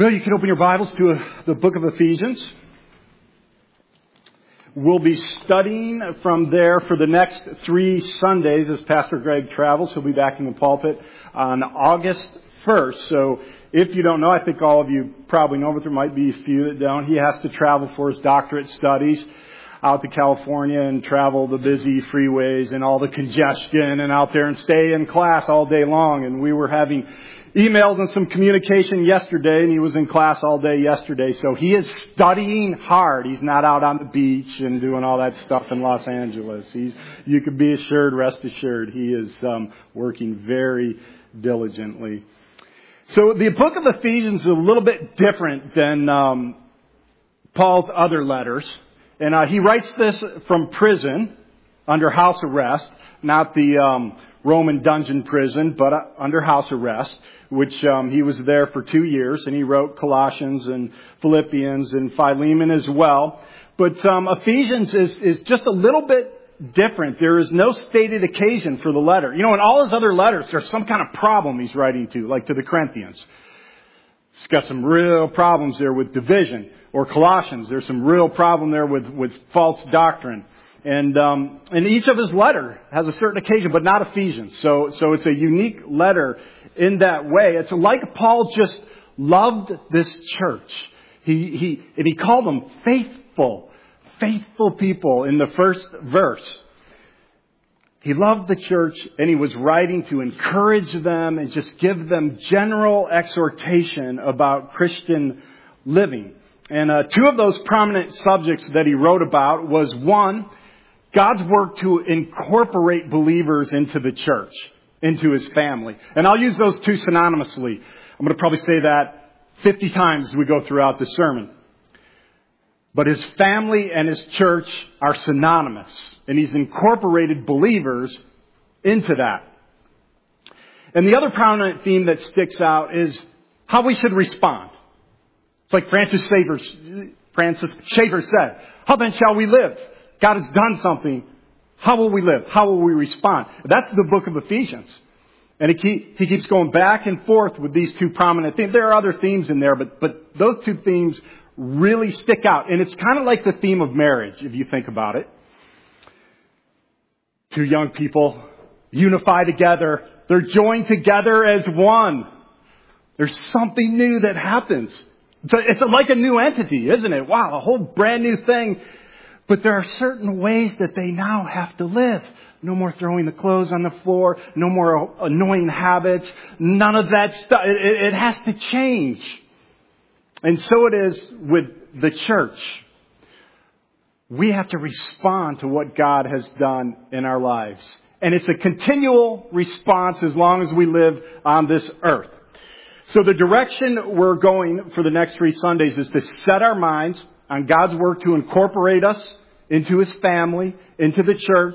Well, you can open your Bibles to the book of Ephesians. We'll be studying from there for the next 3 Sundays as Pastor Greg travels. He'll be back in the pulpit on August 1st. So if you don't know, I think all of you probably know, but there might be a few that don't. He has to travel for his doctorate studies out to California and travel the busy freeways and all the congestion and out there and stay in class all day long. And we were having emails and some communication yesterday, and he was in class all day yesterday. So he is studying hard. He's not out on the beach and doing all that stuff in Los Angeles. You can be assured, rest assured, he is working very diligently. So the book of Ephesians is a little bit different than Paul's other letters. And he writes this from prison under house arrest, not the Roman dungeon prison, but under house arrest, which he was there for 2 years, and he wrote Colossians and Philippians and Philemon as well. But Ephesians is just a little bit different. There is no stated occasion for the letter. You know, in all his other letters, there's some kind of problem he's writing to, like to the Corinthians. He's got some real problems there with division. Or Colossians, there's some real problem there with false doctrine. And each of his letter has a certain occasion, but not Ephesians. So it's a unique letter in that way. It's like Paul just loved this church. He called them faithful people in the first verse. He loved the church, and he was writing to encourage them and just give them general exhortation about Christian living. And 2 of those prominent subjects that he wrote about was, 1, God's work to incorporate believers into the church, into his family. And I'll use those 2 synonymously. I'm going to probably say that 50 times as we go throughout the sermon. But his family and his church are synonymous. And he's incorporated believers into that. And the other prominent theme that sticks out is how we should respond. It's like Francis Schaeffer said, how then shall we live? God has done something. How will we live? How will we respond? That's the book of Ephesians. And he keeps going back and forth with these 2 prominent themes. There are other themes in there, but those 2 themes really stick out. And it's kind of like the theme of marriage, if you think about it. 2 young people unify together. They're joined together as one. There's something new that happens. It's like a new entity, isn't it? Wow, a whole brand new thing. But there are certain ways that they now have to live. No more throwing the clothes on the floor. No more annoying habits. None of that stuff. It has to change. And so it is with the church. We have to respond to what God has done in our lives. And it's a continual response as long as we live on this earth. So the direction we're going for the next 3 Sundays is to set our minds on God's work to incorporate us into his family, into the church,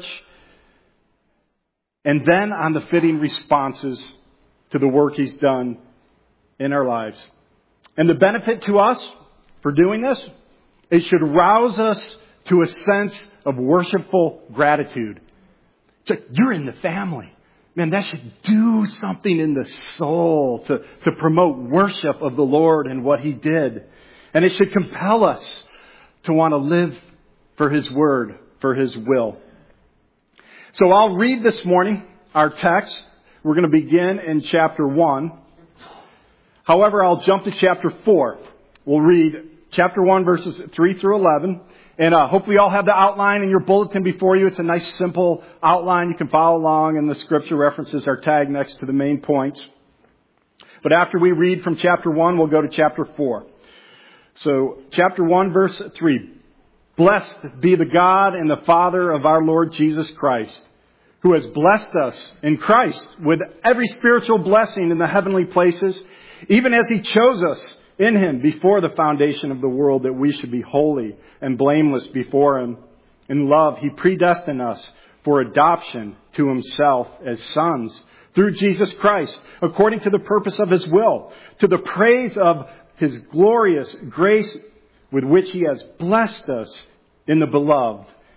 and then on the fitting responses to the work he's done in our lives. And the benefit to us for doing this, it should rouse us to a sense of worshipful gratitude. It's like, you're in the family. Man, that should do something in the soul to promote worship of the Lord and what he did. And it should compel us to want to live for his word, for his will. So I'll read this morning our text. We're going to begin in chapter 1. However, I'll jump to chapter 4. We'll read chapter 1, verses 3 through 11. And hopefully you all have the outline in your bulletin before you. It's a nice, simple outline. You can follow along, and the scripture references are tagged next to the main points. But after we read from chapter 1, we'll go to chapter 4. So, chapter 1, verse 3. Blessed be the God and the Father of our Lord Jesus Christ, who has blessed us in Christ with every spiritual blessing in the heavenly places, even as he chose us in him before the foundation of the world, that we should be holy and blameless before him. In love, he predestined us for adoption to himself as sons through Jesus Christ, according to the purpose of his will, to the praise of his glorious grace with which he has blessed us in the beloved.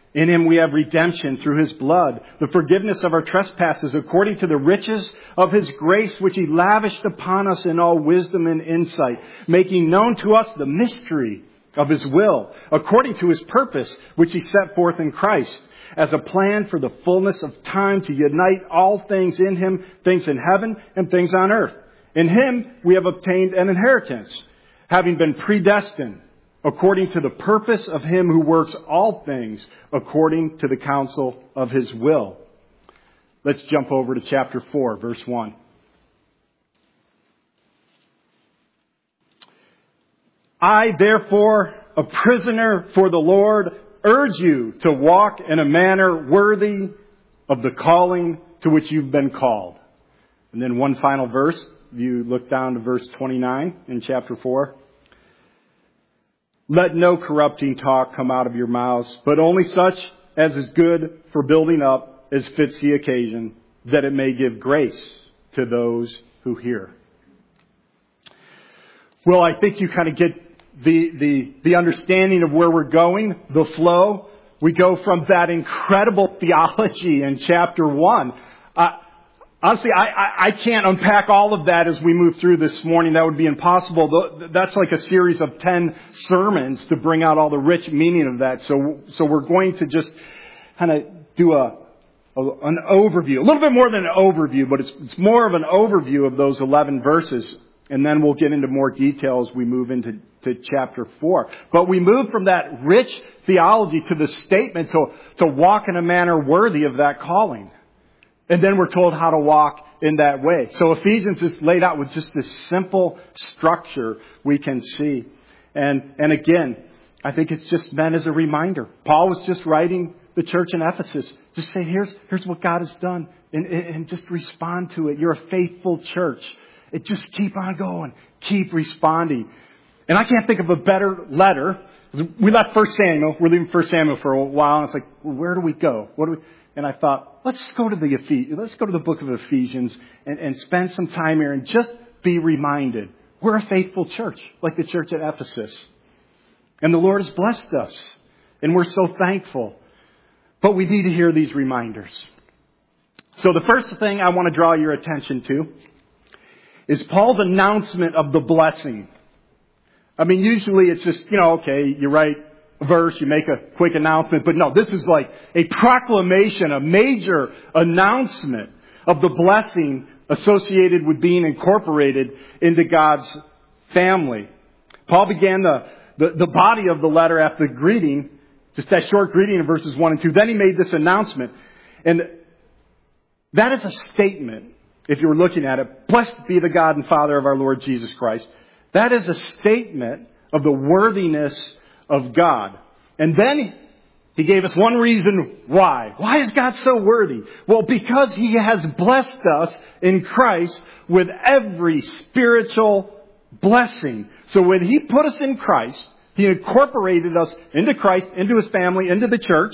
In him we have redemption through his blood, the forgiveness of our trespasses, according to the riches of his grace, which he lavished upon us in all wisdom and insight, making known to us the mystery of his will, according to his purpose, which he set forth in Christ, as a plan for the fullness of time to unite all things in him, things in heaven and things on earth. In him we have obtained an inheritance, having been predestined, according to the purpose of him who works all things according to the counsel of his will. Let's jump over to chapter 4, verse 1. I, therefore, a prisoner for the Lord, urge you to walk in a manner worthy of the calling to which you've been called. And then one final verse. If you look down to verse 29 in chapter 4. Let no corrupting talk come out of your mouths, but only such as is good for building up as fits the occasion, that it may give grace to those who hear. Well, I think you kind of get the understanding of where we're going, the flow. We go from that incredible theology in chapter 1. Honestly, I can't unpack all of that as we move through this morning. That would be impossible. That's like a series of 10 sermons to bring out all the rich meaning of that. So we're going to just kind of do an overview. A little bit more than an overview, but it's more of an overview of those 11 verses. And then we'll get into more detail as we move into chapter 4. But we move from that rich theology to the statement to walk in a manner worthy of that calling. And then we're told how to walk in that way. So Ephesians is laid out with just this simple structure we can see. And again, I think it's just meant as a reminder. Paul was just writing the church in Ephesus. Just say, here's what God has done. And just respond to it. You're a faithful church. It just keep on going. Keep responding. And I can't think of a better letter. We left 1 Samuel. We're leaving 1 Samuel for a while. And it's like, well, where do we go? And I thought, let's go to the book of Ephesians and spend some time here and just be reminded. We're a faithful church, like the church at Ephesus. And the Lord has blessed us. And we're so thankful. But we need to hear these reminders. So the first thing I want to draw your attention to is Paul's announcement of the blessing. I mean, usually it's just, okay, you write a verse, you make a quick announcement. But no, this is like a proclamation, a major announcement of the blessing associated with being incorporated into God's family. Paul began the body of the letter after the greeting, just that short greeting in verses 1 and 2. Then he made this announcement. And that is a statement, if you were looking at it. Blessed be the God and Father of our Lord Jesus Christ. That is a statement of the worthiness of God. And then he gave us one reason why. Why is God so worthy? Well, because he has blessed us in Christ with every spiritual blessing. So when he put us in Christ, he incorporated us into Christ, into his family, into the church.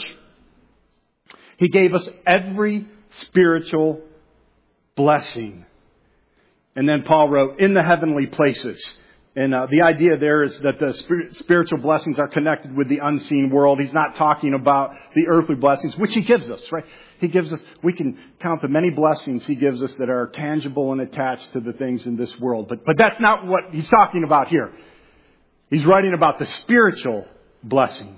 He gave us every spiritual blessing. And then Paul wrote, in the heavenly places. And the idea there is that the spiritual blessings are connected with the unseen world. He's not talking about the earthly blessings, which he gives us, right? He gives us, we can count the many blessings he gives us that are tangible and attached to the things in this world. But that's not what he's talking about here. He's writing about the spiritual blessings.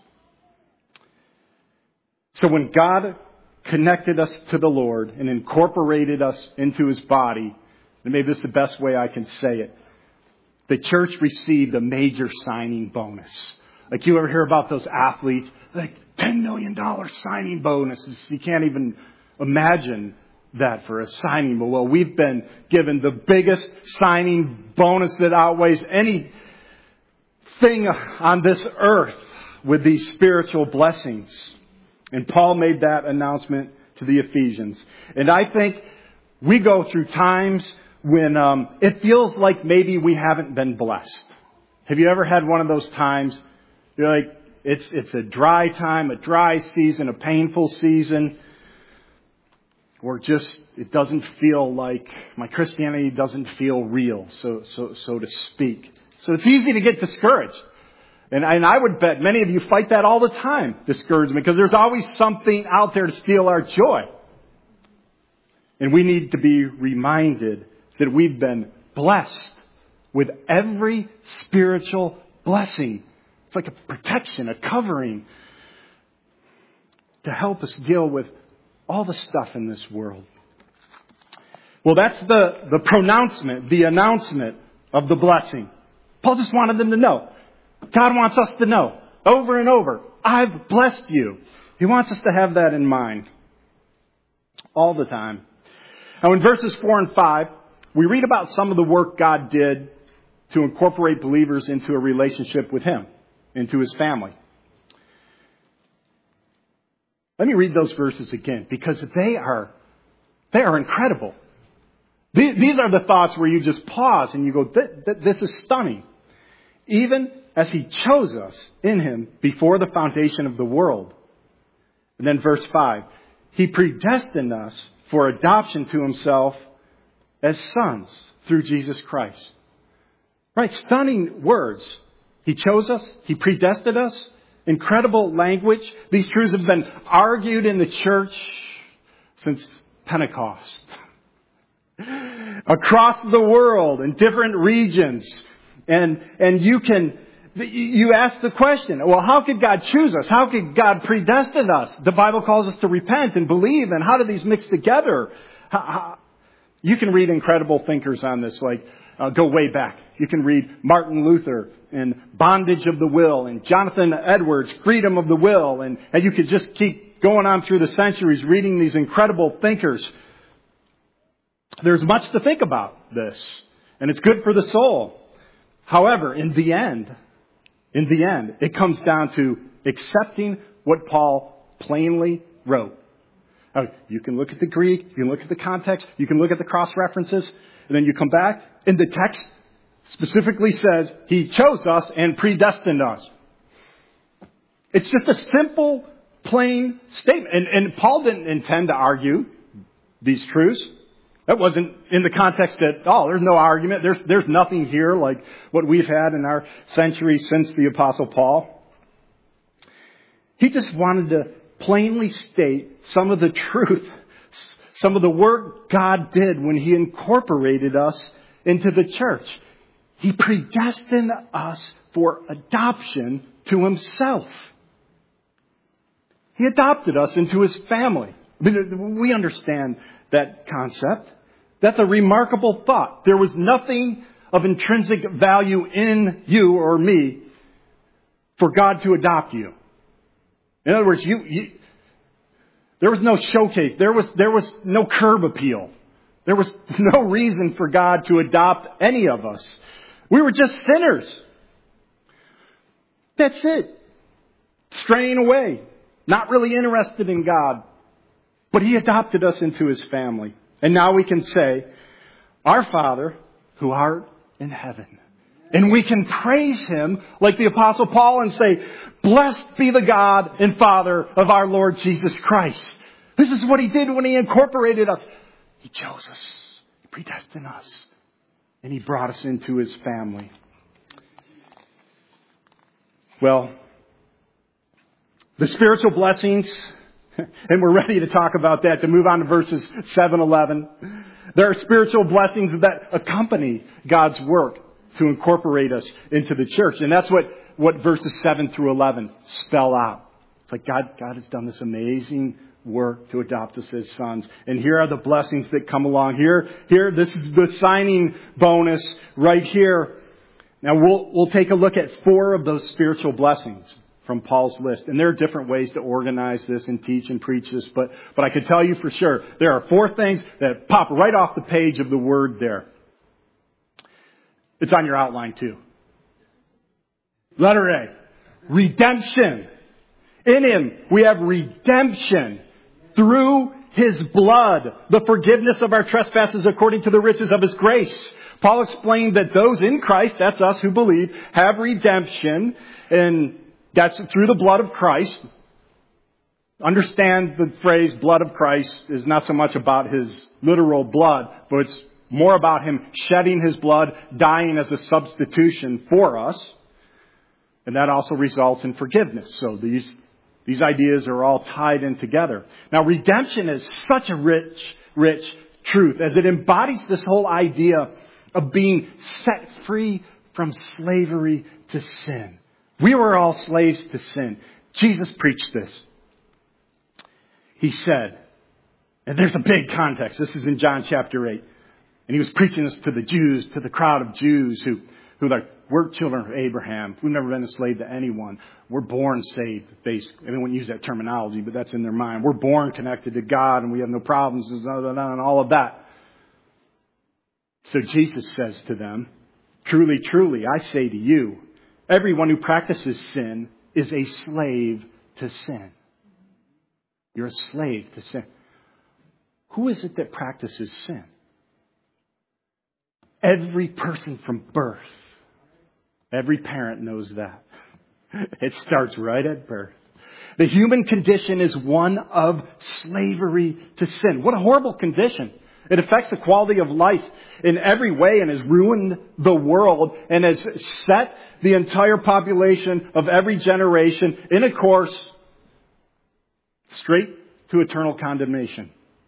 So when God connected us to the Lord and incorporated us into his body, and maybe this is the best way I can say it, the church received a major signing bonus. Like you ever hear about those athletes, like $10 million signing bonuses. You can't even imagine that for a signing. But well, we've been given the biggest signing bonus that outweighs anything on this earth with these spiritual blessings. And Paul made that announcement to the Ephesians. And I think we go through times when it feels like maybe we haven't been blessed. Have you ever had one of those times? You're like, it's a dry time, a dry season, a painful season, or just it doesn't feel like my Christianity doesn't feel real, so to speak. So it's easy to get discouraged. And I would bet many of you fight that all the time, discouragement, because there's always something out there to steal our joy. And we need to be reminded that we've been blessed with every spiritual blessing. It's like a protection, a covering to help us deal with all the stuff in this world. Well, that's the pronouncement, the announcement of the blessing. Paul just wanted them to know. God wants us to know over and over, I've blessed you. He wants us to have that in mind all the time. Now in verses 4 and 5, we read about some of the work God did to incorporate believers into a relationship with Him, into His family. Let me read those verses again because they are incredible. These are the thoughts where you just pause and you go, this is stunning. Even as He chose us in Him before the foundation of the world. And then verse 5, He predestined us for adoption to Himself as sons through Jesus Christ. Right, stunning words. He chose us. He predestined us. Incredible language. These truths have been argued in the church since Pentecost. Across the world, in different regions. And you ask the question, well, how could God choose us? How could God predestine us? The Bible calls us to repent and believe, and how do these mix together? You can read incredible thinkers on this, like go way back. You can read Martin Luther and Bondage of the Will, and Jonathan Edwards, Freedom of the Will, and you could just keep going on through the centuries reading these incredible thinkers. There's much to think about this, and it's good for the soul. However, in the end, it comes down to accepting what Paul plainly wrote. You can look at the Greek, you can look at the context, you can look at the cross-references, and then you come back, and the text specifically says He chose us and predestined us. It's just a simple, plain statement. And Paul didn't intend to argue these truths. That wasn't in the context at all. There's no argument. There's nothing here like what we've had in our century since the Apostle Paul. He just wanted to plainly state some of the truth, some of the work God did when He incorporated us into the church. He predestined us for adoption to Himself. He adopted us into His family. I mean, we understand that concept. That's a remarkable thought. There was nothing of intrinsic value in you or me for God to adopt you. In other words, there was no showcase. There was no curb appeal. There was no reason for God to adopt any of us. We were just sinners. That's it. Straying away. Not really interested in God. But He adopted us into His family. And now we can say, Our Father, who art in heaven. And we can praise Him like the Apostle Paul and say, Blessed be the God and Father of our Lord Jesus Christ. This is what He did when He incorporated us. He chose us. He predestined us. And He brought us into His family. Well, the spiritual blessings, and we're ready to talk about that, to move on to verses 7-11. There are spiritual blessings that accompany God's work to incorporate us into the church. And that's what verses 7-11 spell out. It's like God has done this amazing work to adopt us as sons. And here are the blessings that come along. Here, this is the signing bonus right here. Now we'll take a look at 4 of those spiritual blessings from Paul's list. And there are different ways to organize this and teach and preach this. But I can tell you for sure, there are 4 things that pop right off the page of the word there. It's on your outline too. Letter A. Redemption. In Him we have redemption through His blood, the forgiveness of our trespasses according to the riches of His grace. Paul explained that those in Christ, that's us who believe, have redemption, and that's through the blood of Christ. Understand the phrase blood of Christ is not so much about His literal blood, but it's more about Him shedding His blood, dying as a substitution for us. And that also results in forgiveness. So these ideas are all tied in together. Now, redemption is such a rich truth as it embodies this whole idea of being set free from slavery to sin. We were all slaves to sin. Jesus preached this. He said, and there's a big context. This is in John chapter 8. And he was preaching this to the Jews, to the crowd of Jews who like, we're children of Abraham. We've never been enslaved to anyone. We're born saved, basically. I mean, wouldn't use that terminology, but that's in their mind. We're born connected to God and we have no problems and all of that. So Jesus says to them, truly, truly, I say to you, everyone who practices sin is a slave to sin. You're a slave to sin. Who is it that practices sin? Every person from birth. Every parent knows that. It starts right at birth. The human condition is one of slavery to sin. What a horrible condition. It affects the quality of life in every way and has ruined the world and has set the entire population of every generation in a course straight to eternal condemnation.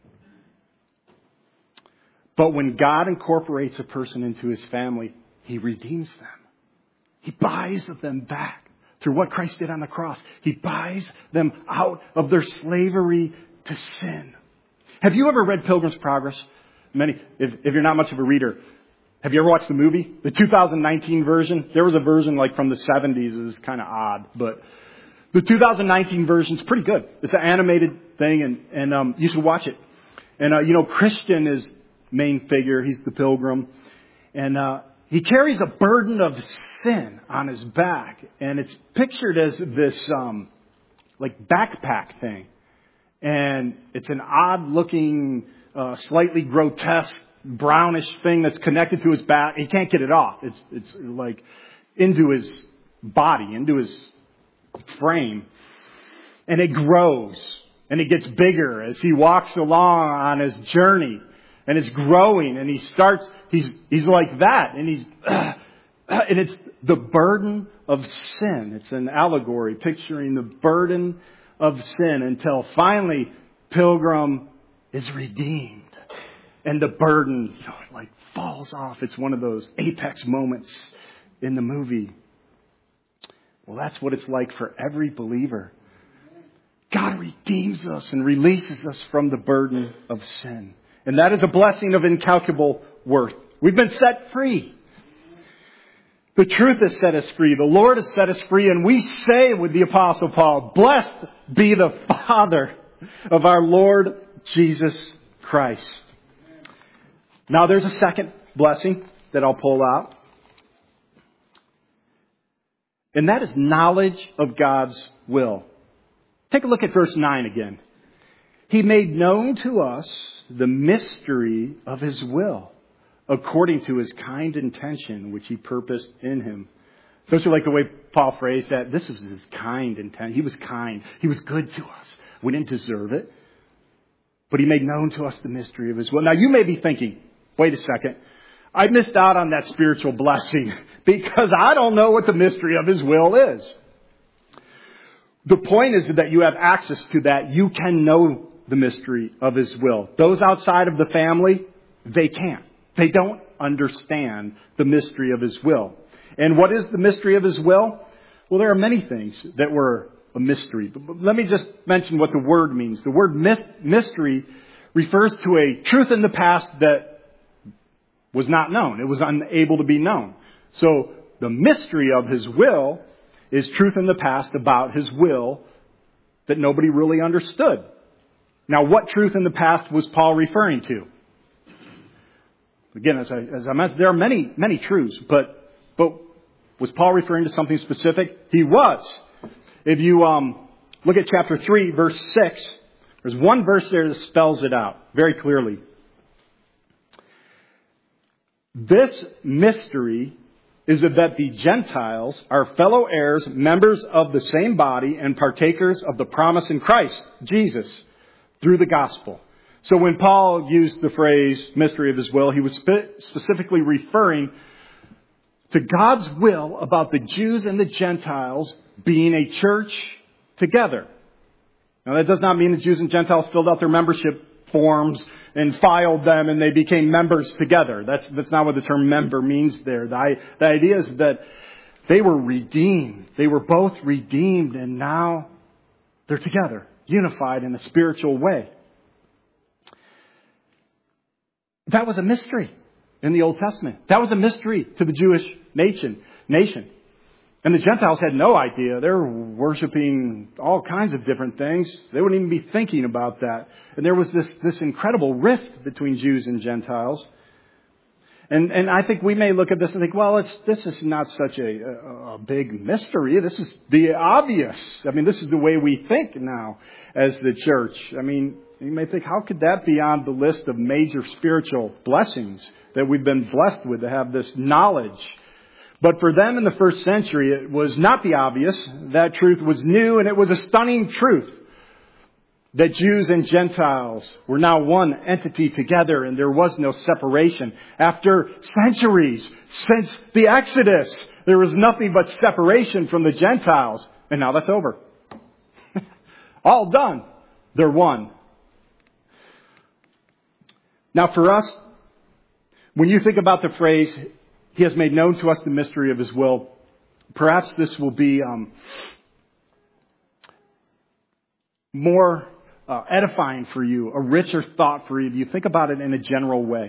But when God incorporates a person into his family, he redeems them. He buys them back through what Christ did on the cross. He buys them out of their slavery to sin. Have you ever read Pilgrim's Progress? If you're not much of a reader, have you ever watched the movie? The 2019 version? There was a version like from the 70s. It's kind of odd, but the 2019 version is pretty good. It's an animated thing, and you should watch it. And Christian is main figure. He's the pilgrim, and he carries a burden of sin on his back, and it's pictured as this like backpack thing, and it's an odd looking, slightly grotesque brownish thing that's connected to his back. He can't get it off. It's like into his body, into his frame, and it grows and it gets bigger as he walks along on his journey. And it's growing, and he's like that, and and it's the burden of sin. It's an allegory picturing the burden of sin until finally Pilgrim is redeemed. And the burden, like falls off. It's one of those apex moments in the movie. Well, that's what it's like for every believer. God redeems us and releases us from the burden of sin. And that is a blessing of incalculable worth. We've been set free. The truth has set us free. The Lord has set us free. And we say with the Apostle Paul, blessed be the Father of our Lord Jesus Christ. Now there's a second blessing that I'll pull out. And that is knowledge of God's will. Take a look at verse 9 again. He made known to us the mystery of his will, according to his kind intention, which he purposed in him. Don't you like the way Paul phrased that? This was his kind intent. He was kind. He was good to us. We didn't deserve it. But he made known to us the mystery of his will. Now you may be thinking, wait a second, I missed out on that spiritual blessing because I don't know what the mystery of his will is. The point is that you have access to that. You can know the mystery of his will. Those outside of the family, they can't. They don't understand the mystery of his will. And what is the mystery of his will? Well, there are many things that were a mystery. But let me just mention what the word means. The word mystery refers to a truth in the past that was not known. It was unable to be known. So the mystery of his will is truth in the past about his will that nobody really understood. Now, what truth in the past was Paul referring to? Again, as I mentioned, there are many truths, but was Paul referring to something specific? He was. If you look at chapter 3, verse 6, there's one verse there that spells it out very clearly. This mystery is that the Gentiles are fellow heirs, members of the same body, and partakers of the promise in Christ, Jesus, through the gospel. So when Paul used the phrase mystery of his will, he was specifically referring to God's will about the Jews and the Gentiles being a church together. Now, that does not mean the Jews and Gentiles filled out their membership forms and filed them and they became members together. That's not what the term member means there. The idea is that they were redeemed. They were both redeemed, and now they're together, unified in a spiritual way. That was a mystery in the Old Testament. That was a mystery to the Jewish nation. And the Gentiles had no idea. They were worshiping all kinds of different things. They wouldn't even be thinking about that. And there was this incredible rift between Jews and Gentiles. And I think we may look at this and think, well, this is not such a big mystery. This is the obvious. I mean, this is the way we think now as the church. I mean, you may think, how could that be on the list of major spiritual blessings that we've been blessed with, to have this knowledge? But for them in the first century, it was not the obvious. That truth was new, and it was a stunning truth that Jews and Gentiles were now one entity together, and there was no separation. After centuries, since the Exodus, there was nothing but separation from the Gentiles. And now that's over. All done. They're one. Now for us, when you think about the phrase, He has made known to us the mystery of His will, perhaps this will be more edifying for you, a richer thought for you. Do you think about it in a general way?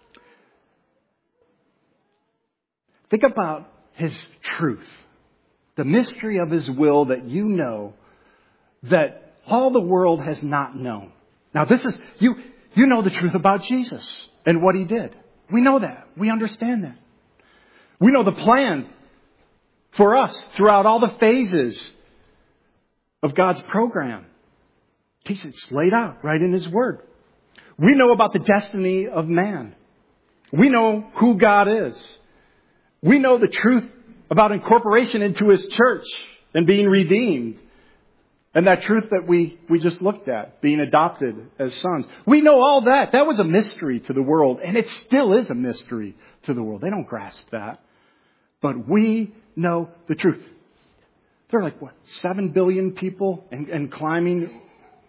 Think about His truth, the mystery of His will that you know that all the world has not known. Now this is, you know the truth about Jesus and what He did. We know that. We understand that. We know the plan for us throughout all the phases of God's program. It's laid out right in His Word. We know about the destiny of man. We know who God is. We know the truth about incorporation into His church and being redeemed. And that truth that we just looked at, being adopted as sons. We know all that. That was a mystery to the world. And it still is a mystery to the world. They don't grasp that. But we know the truth. There are like, 7 billion people and climbing.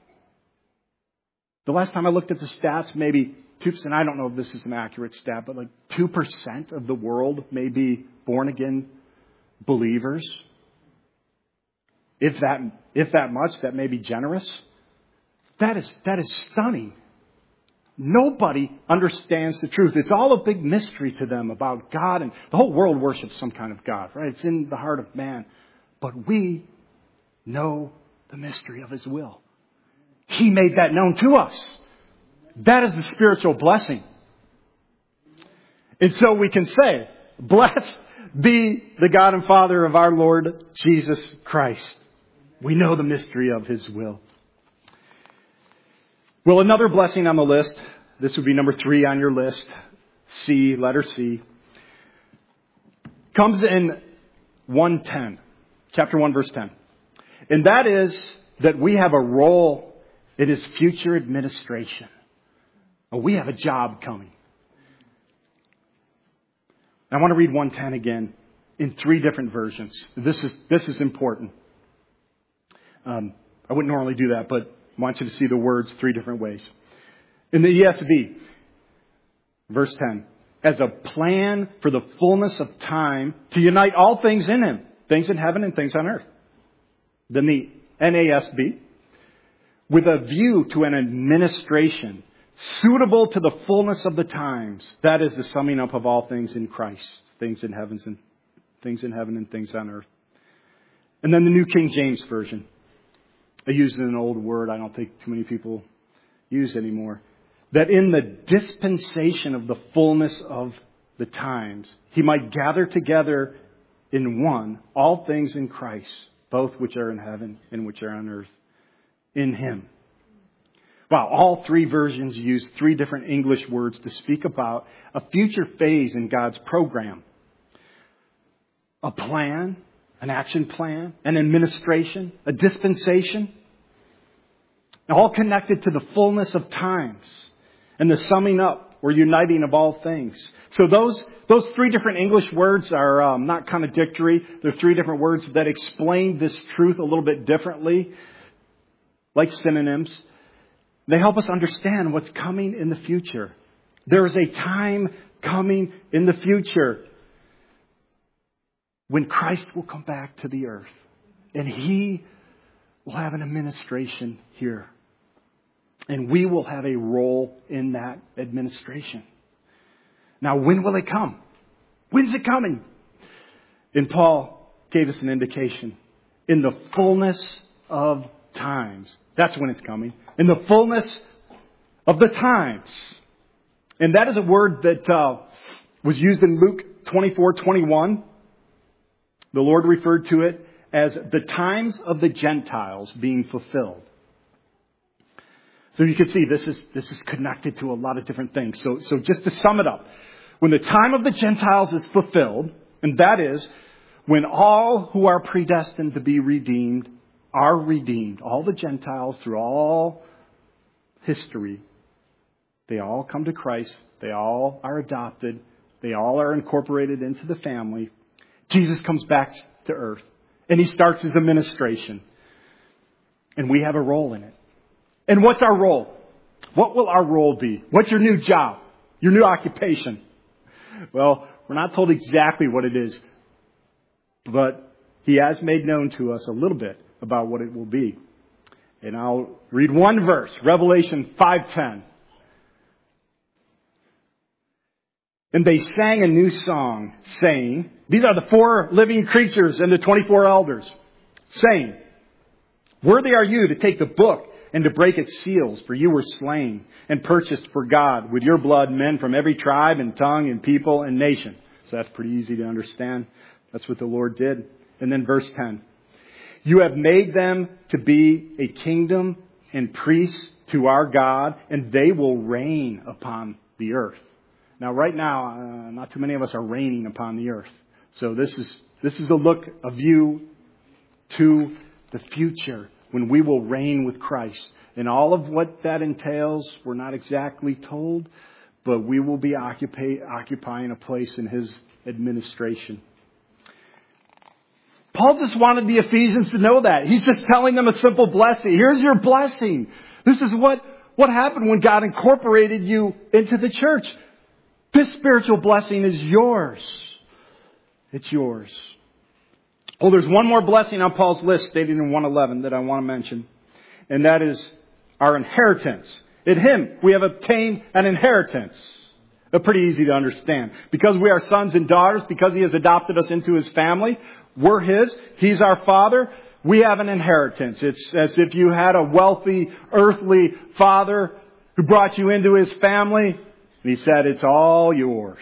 The last time I looked at the stats, maybe 2%, I don't know if this is an accurate stat, but like 2% of the world may be born again believers. If that much, that may be generous. That is stunning. Nobody understands the truth. It's all a big mystery to them about God, and the whole world worships some kind of God, right? It's in the heart of man. But we know the mystery of His will. He made that known to us. That is the spiritual blessing. And so we can say, blessed be the God and Father of our Lord Jesus Christ. We know the mystery of His will. Well, another blessing on the list, this would be number 3 on your list, C, letter C, comes in 1:10, chapter 1, verse 10. And that is that we have a role in His future administration. We have a job coming. I want to read 1:10 again in 3 different versions. This is important. I wouldn't normally do that, but I want you to see the words 3 different ways. In the ESV, verse 10, as a plan for the fullness of time to unite all things in Him, things in heaven and things on earth. Then the NASB, with a view to an administration suitable to the fullness of the times. That is the summing up of all things in Christ, things in heaven and things on earth. And then the New King James Version. I used an old word I don't think too many people use anymore. That in the dispensation of the fullness of the times, He might gather together in one all things in Christ, both which are in heaven and which are on earth, in Him. Wow, all 3 versions use 3 different English words to speak about a future phase in God's program. A plan, an action plan, an administration, a dispensation. All connected to the fullness of times and the summing up or uniting of all things. So those three different English words are not contradictory. They're three different words that explain this truth a little bit differently, like synonyms. They help us understand what's coming in the future. There is a time coming in the future when Christ will come back to the earth. And He will have an administration here. And we will have a role in that administration. Now, when will it come? When's it coming? And Paul gave us an indication. In the fullness of times. That's when it's coming. In the fullness of the times. And that is a word that was used in Luke 24:21. The Lord referred to it as the times of the Gentiles being fulfilled. So you can see this is connected to a lot of different things. So just to sum it up, when the time of the Gentiles is fulfilled, and that is when all who are predestined to be redeemed are redeemed, all the Gentiles through all history, they all come to Christ, they all are adopted, they all are incorporated into the family. Jesus comes back to earth and He starts His administration. And we have a role in it. And what's our role? What will our role be? What's your new job? Your new occupation? Well, we're not told exactly what it is. But He has made known to us a little bit about what it will be. And I'll read one verse, Revelation 5:10. And they sang a new song, saying, these are the 4 living creatures and the 24 elders, saying, worthy are you to take the book and to break its seals, for you were slain and purchased for God with your blood men from every tribe and tongue and people and nation. So that's pretty easy to understand. That's what the Lord did. And then verse 10. You have made them to be a kingdom and priests to our God, and they will reign upon the earth. Now, right now, not too many of us are reigning upon the earth. So this is a view to the future when we will reign with Christ. And all of what that entails, we're not exactly told, but we will be occupying a place in His administration. Paul just wanted the Ephesians to know that. He's just telling them a simple blessing. Here's your blessing. This is what happened when God incorporated you into the church. This spiritual blessing is yours. It's yours. Oh, there's one more blessing on Paul's list stated in 1:11 that I want to mention. And that is our inheritance. In Him, we have obtained an inheritance. Pretty easy to understand. Because we are sons and daughters, because He has adopted us into His family, we're His. He's our Father. We have an inheritance. It's as if you had a wealthy, earthly father who brought you into His family. And He said, it's all yours.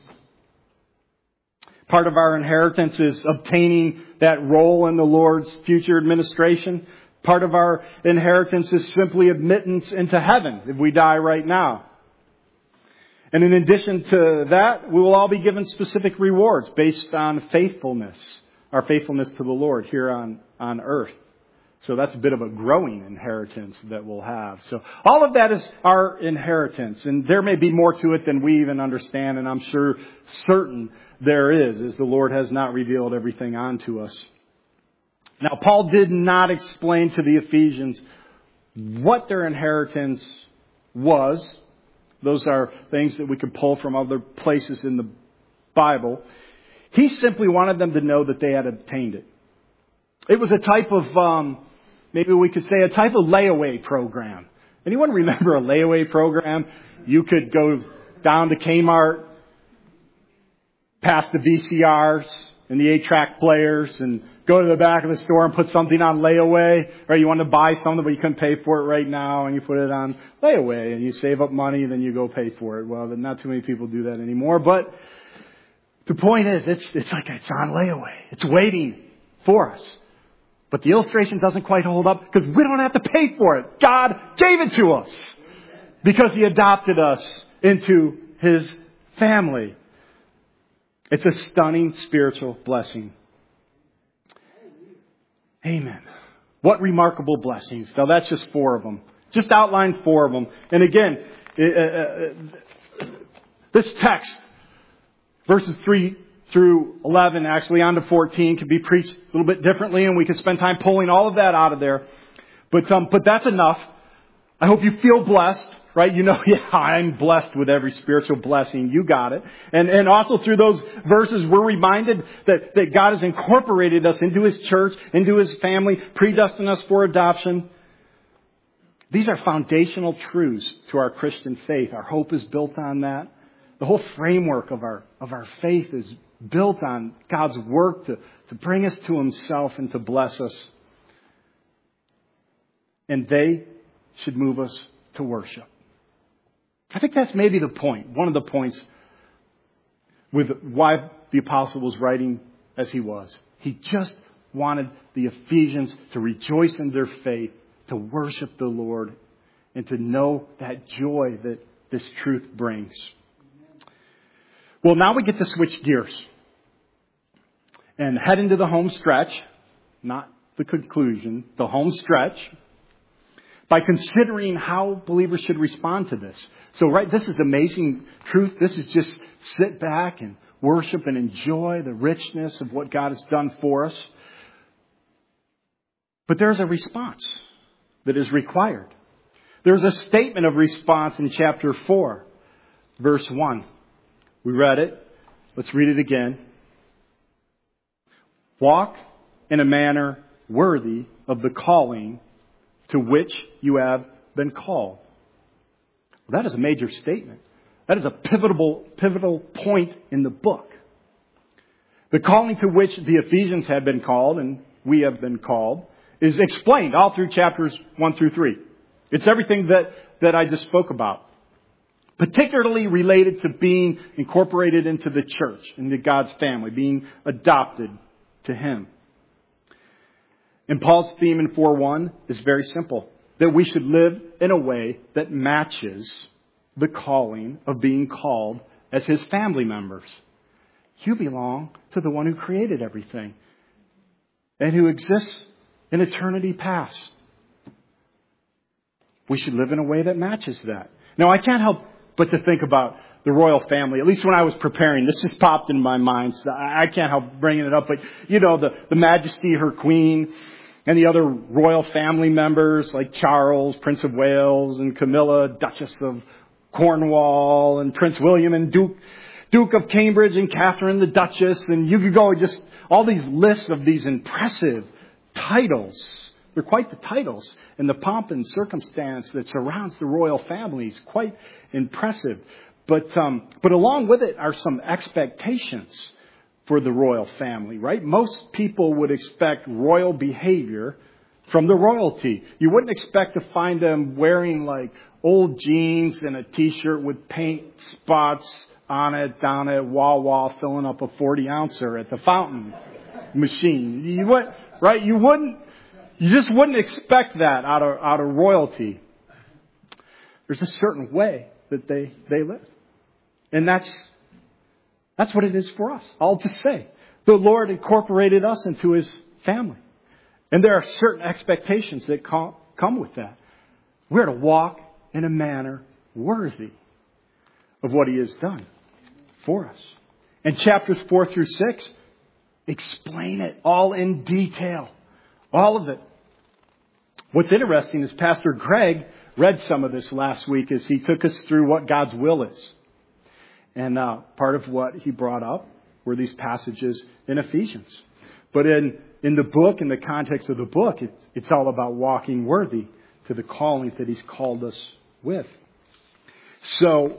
Part of our inheritance is obtaining that role in the Lord's future administration. Part of our inheritance is simply admittance into heaven if we die right now. And in addition to that, we will all be given specific rewards based on faithfulness, our faithfulness to the Lord here on earth. So that's a bit of a growing inheritance that we'll have. So all of that is our inheritance. And there may be more to it than we even understand. And I'm certain there is, as the Lord has not revealed everything onto us. Now, Paul did not explain to the Ephesians what their inheritance was. Those are things that we could pull from other places in the Bible. He simply wanted them to know that they had obtained it. It was a type of, maybe we could say a type of layaway program. Anyone remember a layaway program? You could go down to Kmart, past the VCRs and the 8-track players, and go to the back of the store and put something on layaway. Or you wanted to buy something, but you couldn't pay for it right now, and you put it on layaway, and you save up money, and then you go pay for it. Well, not too many people do that anymore. But the point is, it's like it's on layaway. It's waiting for us. But the illustration doesn't quite hold up because we don't have to pay for it. God gave it to us because He adopted us into His family. It's a stunning spiritual blessing. Amen. What remarkable blessings. Now that's just 4 of them. Just outlined 4 of them. And again, This text, verses 3 through 11, actually on to 14, can be preached a little bit differently, and we can spend time pulling all of that out of there. But that's enough. I hope you feel blessed, right? You know, yeah, I'm blessed with every spiritual blessing. You got it. And also through those verses, we're reminded that God has incorporated us into His church, into His family, predestined us for adoption. These are foundational truths to our Christian faith. Our hope is built on that. The whole framework of our faith is built on God's work to bring us to Himself and to bless us. And they should move us to worship. I think that's maybe the point, one of the points with why the apostle was writing as he was. He just wanted the Ephesians to rejoice in their faith, to worship the Lord, and to know that joy that this truth brings. Well, now we get to switch gears and head into the home stretch, not the conclusion, the home stretch, by considering how believers should respond to this. So, right, this is amazing truth. This is just sit back and worship and enjoy the richness of what God has done for us. But there's a response that is required. There's a statement of response in chapter 4, verse 1. We read it. Let's read it again. Walk in a manner worthy of the calling to which you have been called. Well, that is a major statement. That is a pivotal point in the book. The calling to which the Ephesians have been called, and we have been called, is explained all through chapters 1 through 3. It's everything that I just spoke about. Particularly related to being incorporated into the church, into God's family, being adopted to Him. And Paul's theme in 4:1 is very simple. That we should live in a way that matches the calling of being called as His family members. You belong to the one who created everything and who exists in eternity past. We should live in a way that matches that. Now, I can't help but to think about the royal family. At least when I was preparing, this just popped in my mind. So I can't help bringing it up. But, you know, the Majesty, her queen, and the other royal family members like Charles, Prince of Wales, and Camilla, Duchess of Cornwall, and Prince William, and Duke of Cambridge, and Catherine the Duchess. And you could go just all these lists of these impressive titles. They're quite the titles. And the pomp and circumstance that surrounds the royal family is quite impressive. But along with it are some expectations for the royal family, right? Most people would expect royal behavior from the royalty. You wouldn't expect to find them wearing like old jeans and a t-shirt with paint spots on it down at Wawa filling up a 40-ouncer at the fountain machine. You would, right? You just wouldn't expect that out of royalty. There's a certain way that they live. And that's what it is for us, all to say. The Lord incorporated us into His family. And there are certain expectations that come with that. We're to walk in a manner worthy of what He has done for us. And chapters 4 through 6 explain it all in detail. All of it. What's interesting is Pastor Greg read some of this last week as he took us through what God's will is. And part of what he brought up were these passages in Ephesians. But in the book, in the context of the book, it's all about walking worthy to the callings that He's called us with. So,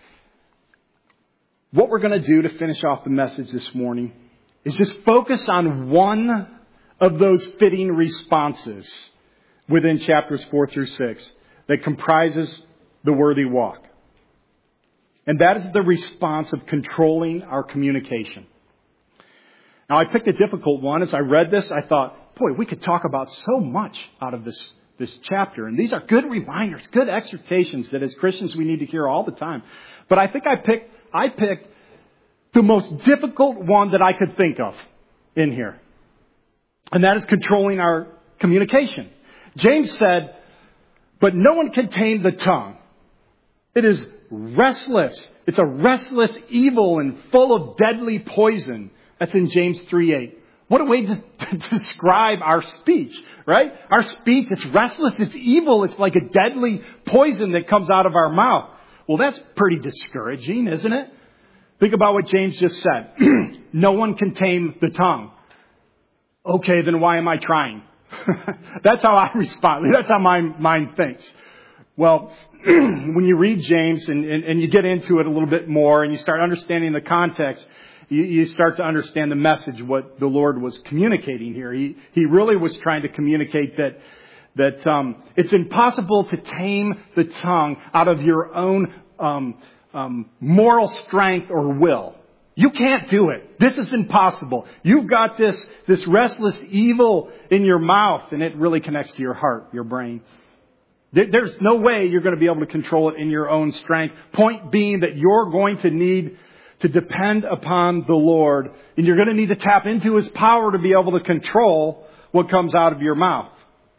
what we're going to do to finish off the message this morning is just focus on one of those fitting responses within chapters 4 through 6 that comprises the worthy walk. And that is the response of controlling our communication. Now, I picked a difficult one. As I read this, I thought, boy, we could talk about so much out of this chapter. And these are good reminders, good exhortations that as Christians we need to hear all the time. But I think I picked the most difficult one that I could think of in here. And that is controlling our communication. James said, but no one can tame the tongue. It is restless. It's a restless evil and full of deadly poison. That's in James 3:8. What a way to describe our speech, right? Our speech, it's restless, it's evil, it's like a deadly poison that comes out of our mouth. Well, that's pretty discouraging, isn't it? Think about what James just said. No one can tame the tongue. Okay, then why am I trying? That's how I respond. That's how my mind thinks. Well, when you read James and you get into it a little bit more and you start understanding the context, you start to understand the message, what the Lord was communicating here. He really was trying to communicate that it's impossible to tame the tongue out of your own moral strength or will. You can't do it. This is impossible. You've got this restless evil in your mouth, and it really connects to your heart, your brain. There's no way you're going to be able to control it in your own strength. Point being that you're going to need to depend upon the Lord, and you're going to need to tap into His power to be able to control what comes out of your mouth.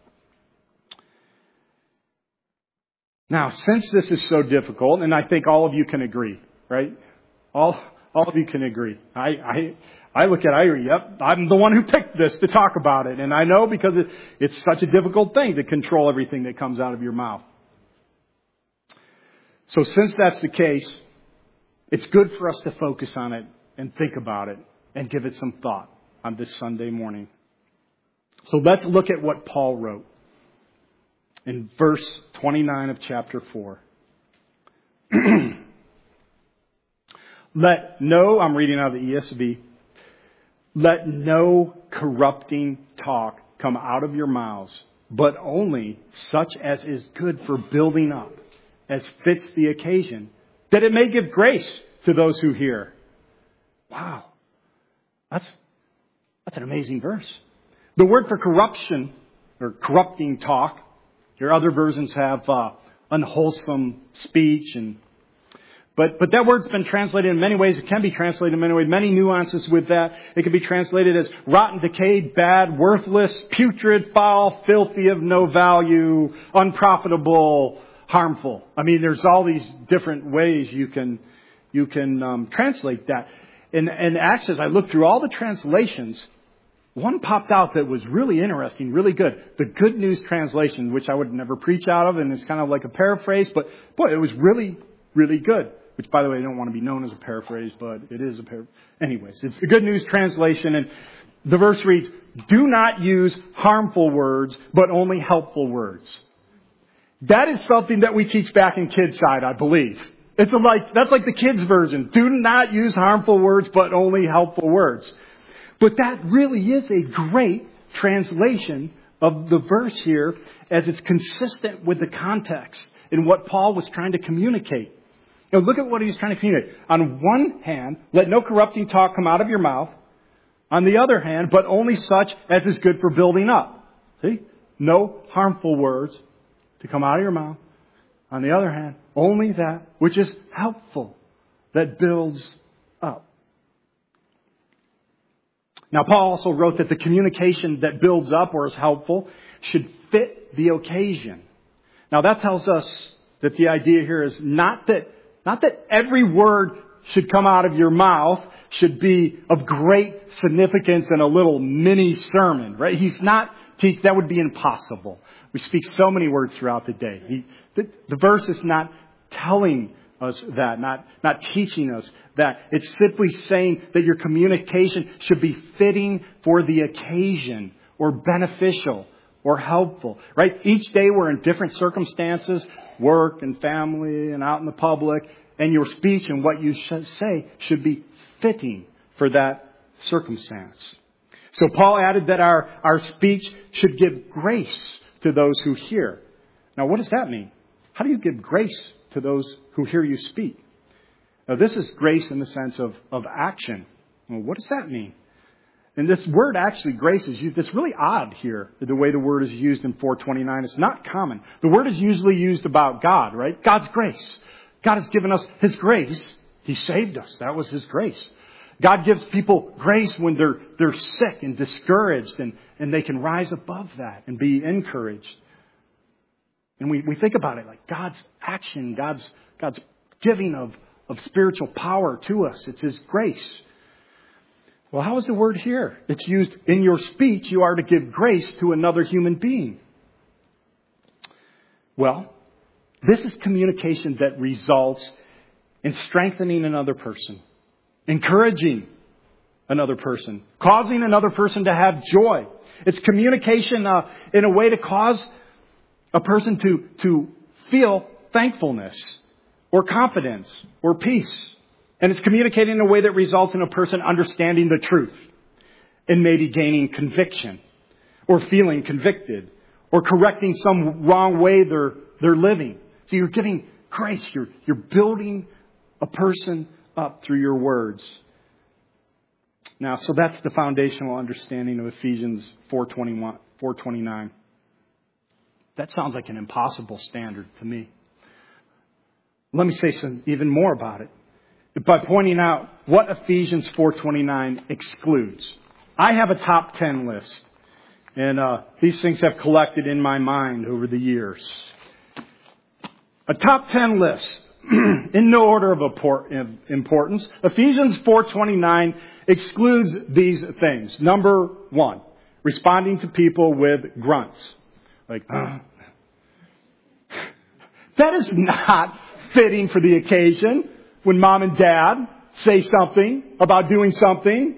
Now, since this is so difficult, and I think all of you can agree, right? All of you can agree. I look at it, yep, I'm the one who picked this to talk about it. And I know because it's such a difficult thing to control everything that comes out of your mouth. So since that's the case, it's good for us to focus on it and think about it and give it some thought on this Sunday morning. So let's look at what Paul wrote in verse 29 of chapter 4. I'm reading out of the ESV. Let no corrupting talk come out of your mouths, but only such as is good for building up, as fits the occasion, that it may give grace to those who hear. Wow. That's an amazing verse. The word for corruption, or corrupting talk, your other versions have unwholesome speech But that word's been translated in many ways. It can be translated in many ways. Many nuances with that. It can be translated as rotten, decayed, bad, worthless, putrid, foul, filthy, of no value, unprofitable, harmful. I mean, there's all these different ways you can translate that. And actually, as I looked through all the translations, one popped out that was really interesting, really good. The Good News Translation, which I would never preach out of, and it's kind of like a paraphrase, but boy, it was really, really good. Which, by the way, I don't want to be known as a paraphrase, but it is a paraphrase. Anyways, it's the Good News Translation, and the verse reads, "Do not use harmful words, but only helpful words." That is something that we teach back in kids' side, I believe. That's like the kids' version. Do not use harmful words, but only helpful words. But that really is a great translation of the verse here, as it's consistent with the context and what Paul was trying to communicate. Now look at what he was trying to communicate. On one hand, let no corrupting talk come out of your mouth. On the other hand, but only such as is good for building up. See? No harmful words to come out of your mouth. On the other hand, only that which is helpful, that builds up. Now, Paul also wrote that the communication that builds up or is helpful should fit the occasion. Now, that tells us that the idea here is not that every word should come out of your mouth should be of great significance in a little mini sermon, right? He's not teach. That would be impossible. We speak so many words throughout the day. The verse is not telling us that, not teaching us that. It's simply saying that your communication should be fitting for the occasion or beneficial or helpful, right? Each day we're in different circumstances, work and family and out in the public, and your speech and what you should say should be fitting for that circumstance. So Paul added that our speech should give grace to those who hear. Now, what does that mean? How do you give grace to those who hear you speak? Now, this is grace in the sense of action. Well, what does that mean? And this word, actually, grace, is used. It's really odd here, the way the word is used in 429. It's not common. The word is usually used about God, right? God's grace. God has given us His grace. He saved us. That was His grace. God gives people grace when they're sick and discouraged, and they can rise above that and be encouraged. And we think about it like God's action, God's giving of spiritual power to us. It's His grace. Well, how is the word here? It's used in your speech. You are to give grace to another human being. Well, this is communication that results in strengthening another person, encouraging another person, causing another person to have joy. It's communication in a way to cause a person to feel thankfulness or confidence or peace. And it's communicating in a way that results in a person understanding the truth and maybe gaining conviction or feeling convicted or correcting some wrong way they're living. So you're giving grace. You're building a person up through your words. Now, so that's the foundational understanding of Ephesians 4:29. That sounds like an impossible standard to me. Let me say some even more about it by pointing out what Ephesians 4:29 excludes. I have a top 10 list, and these things have collected in my mind over the years. A top 10 list, in no order of importance. Ephesians 4:29 excludes these things. Number 1, responding to people with grunts. Like, that is not fitting for the occasion when mom and dad say something about doing something.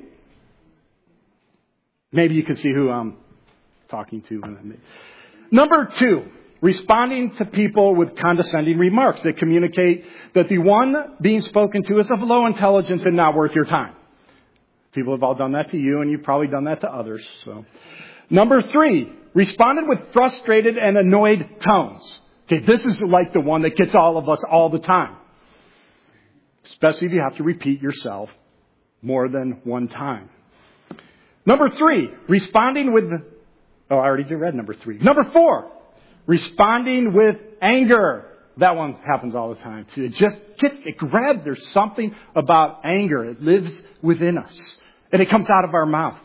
Maybe you can see who I'm talking to. Number 2, responding to people with condescending remarks that communicate that the one being spoken to is of low intelligence and not worth your time. People have all done that to you, and you've probably done that to others. So, number 3, responded with frustrated and annoyed tones. Okay, this is like the one that gets all of us all the time. Especially if you have to repeat yourself more than one time. Number 3, responding with... I already read number 3. Number 4, responding with anger. That one happens all the time too. It just gets grabbed. There's something about anger. It lives within us. And it comes out of our mouth.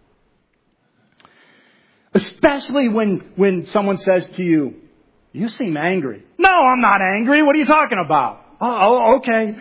Especially when someone says to you, "You seem angry." "No, I'm not angry. What are you talking about?" "Oh, okay."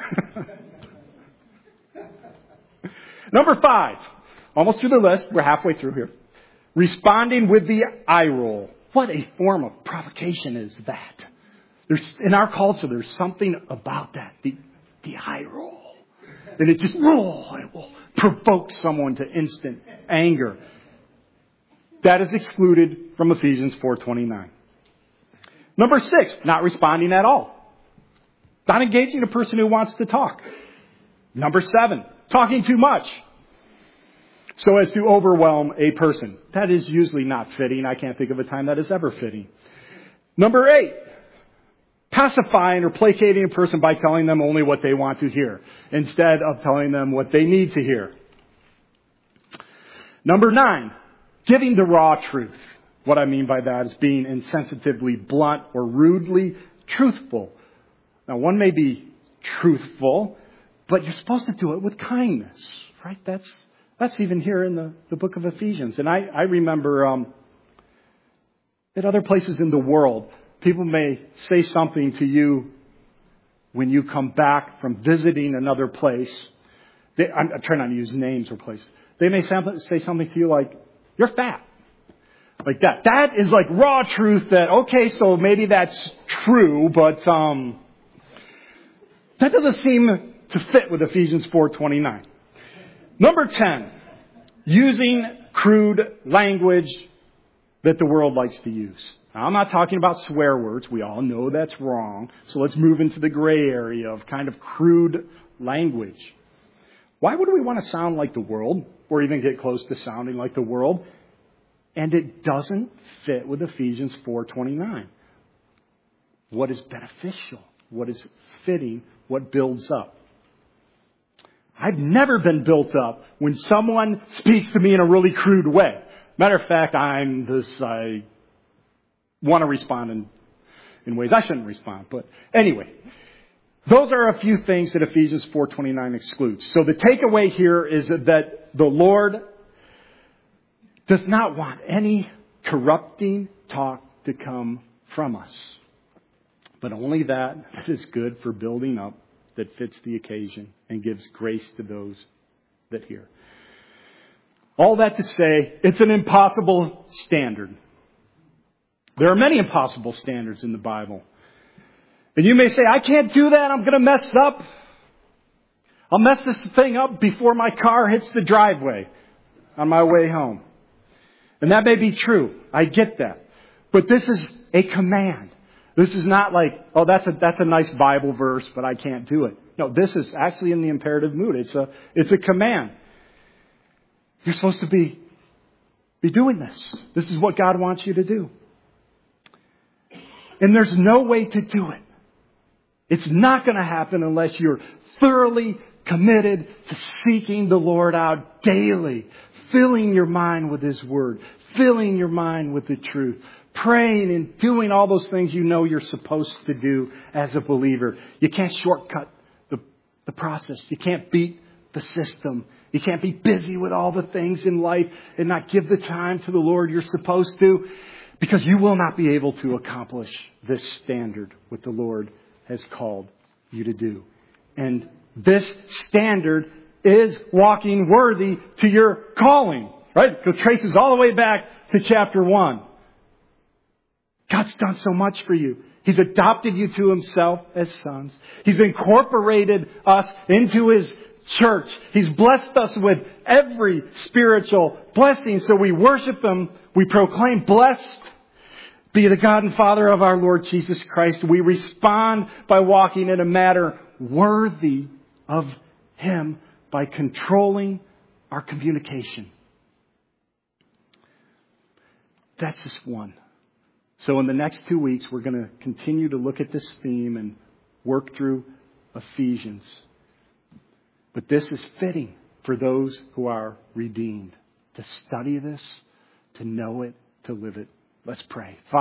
Number 5, almost through the list. We're halfway through here. Responding with the eye roll. What a form of provocation is that? In our culture, there's something about that. The eye roll. And it just, it will provoke someone to instant anger. That is excluded from Ephesians 4:29. Number 6, not responding at all. Not engaging a person who wants to talk. Number 7, talking too much so as to overwhelm a person. That is usually not fitting. I can't think of a time that is ever fitting. Number 8, pacifying or placating a person by telling them only what they want to hear instead of telling them what they need to hear. Number 9, giving the raw truth. What I mean by that is being insensitively blunt or rudely truthful. Now, one may be truthful, but you're supposed to do it with kindness, right? That's even here in the book of Ephesians. And I remember at other places in the world, people may say something to you when you come back from visiting another place. I'm trying not to use names or places. They may say something to you like, "You're fat." Like that. That is like raw truth that, okay, so maybe that's true, but that doesn't seem to fit with Ephesians 4:29. Number 10, using crude language that the world likes to use. Now, I'm not talking about swear words. We all know that's wrong. So let's move into the gray area of kind of crude language. Why would we want to sound like the world or even get close to sounding like the world? And it doesn't fit with Ephesians 4:29. What is beneficial? What is fitting? What builds up? I've never been built up when someone speaks to me in a really crude way. Matter of fact, I want to respond in ways I shouldn't respond. But anyway, those are a few things that Ephesians 4:29 excludes. So the takeaway here is that the Lord does not want any corrupting talk to come from us, but only that is good for building up that fits the occasion and gives grace to those that hear. All that to say, it's an impossible standard. There are many impossible standards in the Bible. And you may say, I can't do that. I'm going to mess up. I'll mess this thing up before my car hits the driveway on my way home. And that may be true. I get that. But this is a command. This is not like, oh, that's a nice Bible verse, but I can't do it. No, this is actually in the imperative mood. It's a command. You're supposed to be doing this. This is what God wants you to do. And there's no way to do it. It's not going to happen unless you're thoroughly committed to seeking the Lord out daily, filling your mind with His Word, filling your mind with the truth, praying and doing all those things you know you're supposed to do as a believer. You can't shortcut the process. You can't beat the system. You can't be busy with all the things in life and not give the time to the Lord you're supposed to, because you will not be able to accomplish this standard what the Lord has called you to do. And this standard is walking worthy to your calling, right? It traces all the way back to chapter 1. God's done so much for you. He's adopted you to Himself as sons. He's incorporated us into His church. He's blessed us with every spiritual blessing. So we worship Him. We proclaim, blessed be the God and Father of our Lord Jesus Christ. We respond by walking in a manner worthy of Him by controlling our communication. That's just one. So in the next 2 weeks, we're going to continue to look at this theme and work through Ephesians. But this is fitting for those who are redeemed, to study this, to know it, to live it. Let's pray.